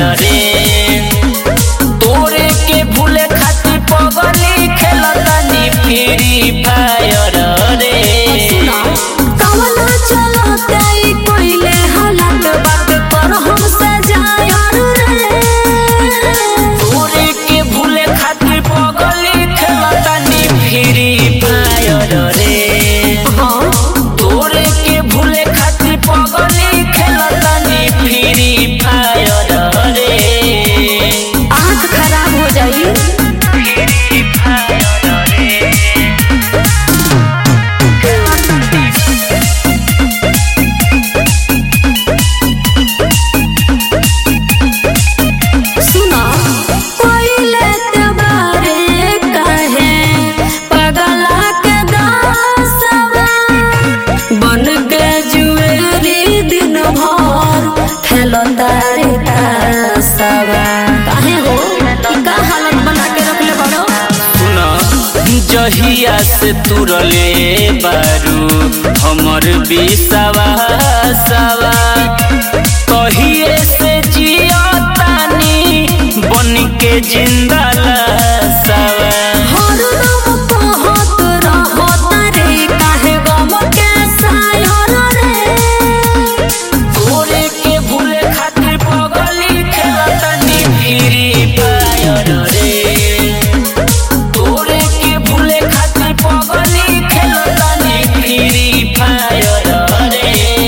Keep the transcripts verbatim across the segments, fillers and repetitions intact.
रे तोरे के भूले खातिर पगली खेलतानी फ्री फायर रे कवना चलो तई कोइले हालत बात कर हमसे जायर रे तोरे के भूले खातिर पगली खेलतानी फ्री फायर रे तोरे के भूले खातिर पगली खेलतानी फ्री फायर रे आँख खराब हो जाई फ्री फायर रे सुना कोइले तबारे कहे पगला के दासवा बन के जुएरी दिन भर खेलो तारे तासवा काहे हो ई का हालत बना के रखले बड़ो सुना जहिया से तुरले बारू हमर बिसावा सवा कहिए से जियतानी बन के जिंदा लासवा हरदम कहत रहत रे काहे गम के सायर रे तोरे के भूले खातिर पगली खेलतानी फ्री फायर रे तोरे के भूले खातिर पगली खेलतानी फ्री फायर रे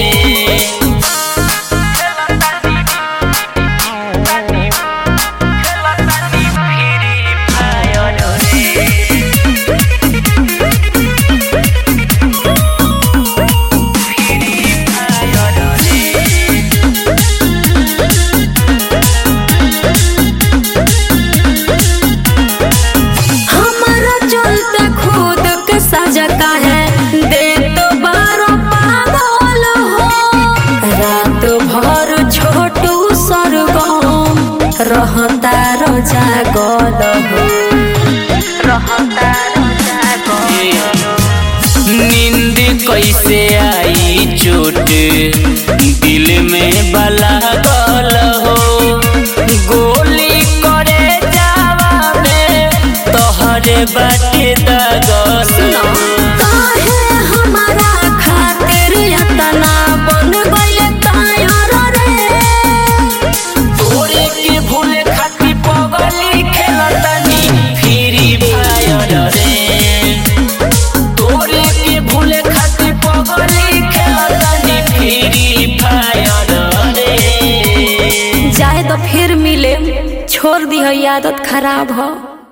हमारा चलते खुद के सजा काहे दे तो बारो पागल हो रात भर छोटू सरगम रहता रो जागल हो रहता रो जागल नींद कैसे आई चोट दिल में बला गल हो गोली करे जावा में तोहरे बाटे दगल काहे हमारा खातिर इतना बन गइले कायर रे तोरे के भूले खातिर पगली खेलतानी फ्री फायर रे तोरे के भूले खातिर पगली खेलतानी फ्री फायर रे जाए तो फिर मिले छोड़ दी है आदत खराब हो।